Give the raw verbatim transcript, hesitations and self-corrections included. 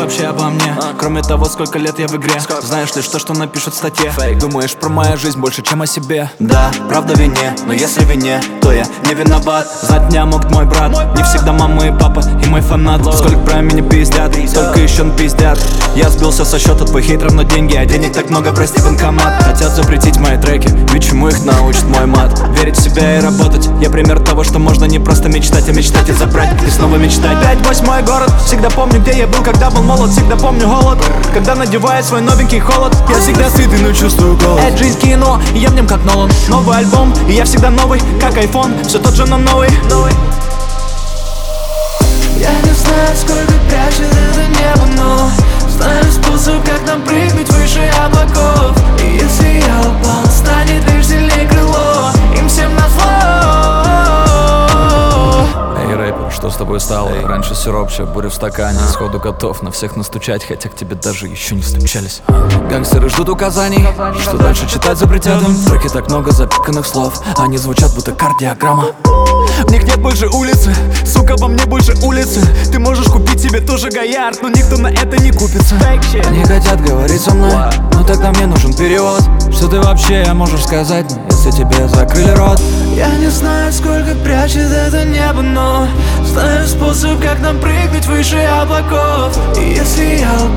вообще обо мне? Кроме того, сколько лет я в игре. Знаешь лишь то, что напишут в статье. Думаешь про мою жизнь больше, чем о себе? Да, правда в вине, но если в вине, то я не виноват. Знать меня мог мой брат. Не всегда мама и папа и мой фанат. Сколько про меня пиздят, столько еще напиздят. Я сбился со счета, твой хейт равно деньги, а денег так много, прости, банкомат. Хотят запретить мои треки, ведь чему их научит мой мат? Верить в себя и работать. Я пример того, что можно не просто мечтать, а мечтать и забрать, и снова мечтать. Пять восьмой город, всегда помню, где я был, когда был молод. Всегда помню голод, когда надеваю свой новенький холод. Я всегда сытый, но чувствую голод. Это жизнь кино, и я в нем как Нолан. Новый альбом, и я всегда новый, как айфон. Все тот же, но новый, новый. Я не знаю, сколько прячет это небо, но знаю способ, как нам прыгнуть выше облаков. И если я упал, станет лишь сильнее крыло. Им всем назло. Эй, рэпер, что с тобой стало? Эй. Раньше сиропче, буря в стакане. Сходу готов на всех настучать, хотя к тебе даже еще не стучались. Гангстеры ждут указаний, что дальше читать запретят им. В треке так много запиканных слов, они звучат будто кардиограмма. В них нет больше улицы, сука, во мне больше улицы. Ты можешь купить себе тоже Гоярд, но никто на это не купится. Они хотят говорить со мной, но тогда мне нужен перевод. Что ты вообще можешь сказать, если тебе закрыли рот? Я не знаю, сколько прячет это небо, но знаю способ, как нам прыгнуть выше облаков. И если я